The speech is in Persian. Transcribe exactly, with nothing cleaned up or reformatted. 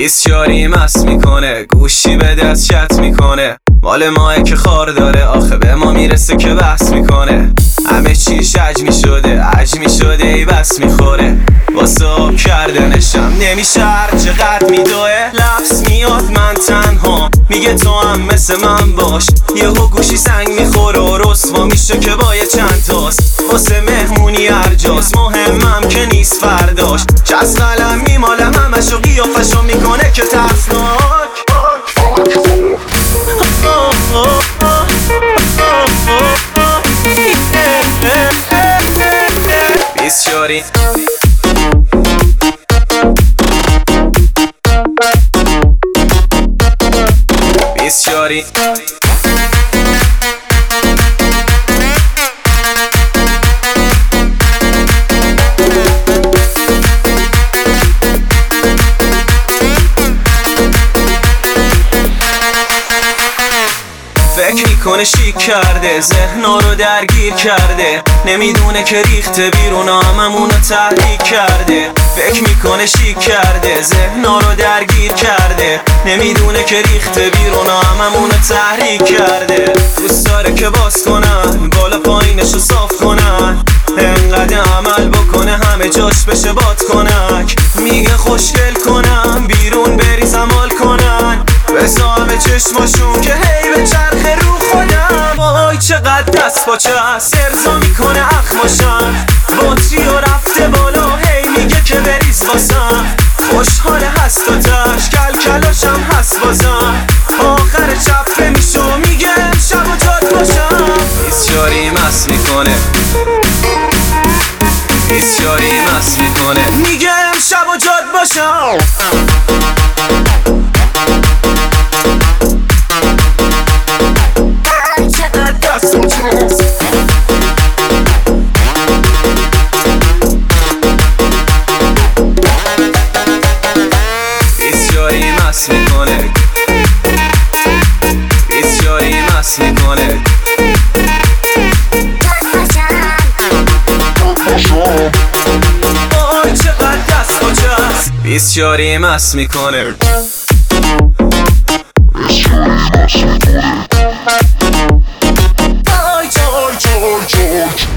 بیسیاری مست میکنه، گوشی به دست چت میکنه، مال ماه که خار داره، آخه به ما میرسه که بحث میکنه. همه چیش عجمی شده، عجمی شده ای بس میخوره، واسه آب کردنشم نمیشه هر چقدر میدوه. لفظ میاد من تنها، میگه تو هم مثل من باش، یهو گوشی سنگ میخوره و رسوا میشه که با یه چند تاست. واسه مهمونی هر جاست، مهمم که نیست فرداش، چست قلم میمالم همشو قیافشو میکنه که ترسناک. بیسیاری بیسیاری فکر میکنه شیک کرده، ذهنا رو درگیر کرده، نمیدونه که ریخته بیرون هممونو تحریک کرده. فکر میکنه شیک کرده، ذهنا رو درگیر کرده، نمیدونه که ریخته بیرون هممونو تحریک کرده. دوست داره که باز کنن، بالا پایینشو صاف کنن، انقدر عمل بکنه همه جاش بشه باد کنک. میگه خوشگل کنم بیرون بریزم حال کنن، بزا همه چشماشون که هی به چرخ رو خودم. آی چقدر دست با چست ارزا میکنه اخماشم، بطری و رفته بالا هی میگه که بریز واسم. خوشحاله هست و تش کل کلاشم هست بازم، آخر چپه میشه و میگه شب و جاد باشم. بیسیاری مست میکنه، بیسیاری مست میکنه، میگه شب و جاد باشم. بیسیاری مست میکنه، بیسیاری مست میکنه، آی چقدر دست با چست. بیسیاری مست میکنه، بیسیاری مست میکنه، آی جورج جورج جورج.